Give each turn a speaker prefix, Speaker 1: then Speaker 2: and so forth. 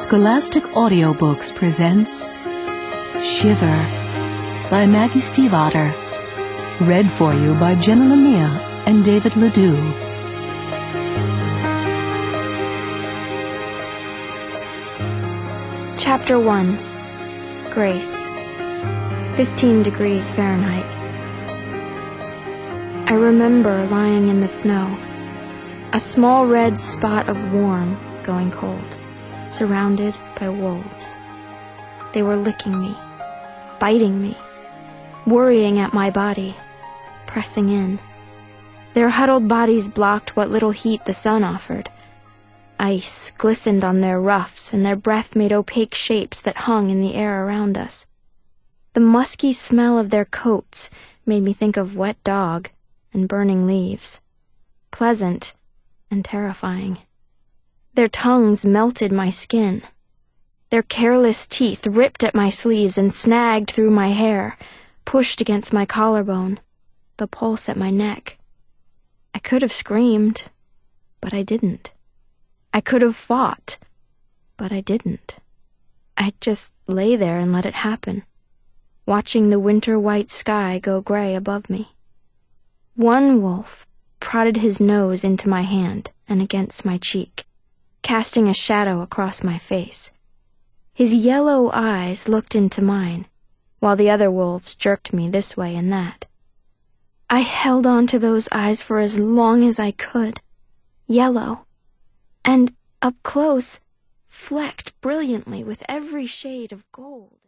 Speaker 1: Scholastic Audiobooks presents Shiver by Maggie Stiefvater. Read for you by Jenna Lemire and David Ledoux.
Speaker 2: Chapter 1. Grace. 15 degrees Fahrenheit. I remember lying in the snow, a small red spot of warm going cold, surrounded by wolves. They were licking me, biting me, worrying at my body, pressing in. Their huddled bodies blocked what little heat the sun offered. Ice glistened on their ruffs, and their breath made opaque shapes that hung in the air around us. The musky smell of their coats made me think of wet dog and burning leaves, pleasant and terrifying. Their tongues melted my skin. Their careless teeth ripped at my sleeves and snagged through my hair, pushed against my collarbone, the pulse at my neck. I could have screamed, but I didn't. I could have fought, but I didn't. I just lay there and let it happen, watching the winter-white sky go gray above me. One wolf prodded his nose into my hand and against my cheek, casting a shadow across my face. His yellow eyes looked into mine, while the other wolves jerked me this way and that. I held on to those eyes for as long as I could, yellow, and, up close, flecked brilliantly with every shade of gold.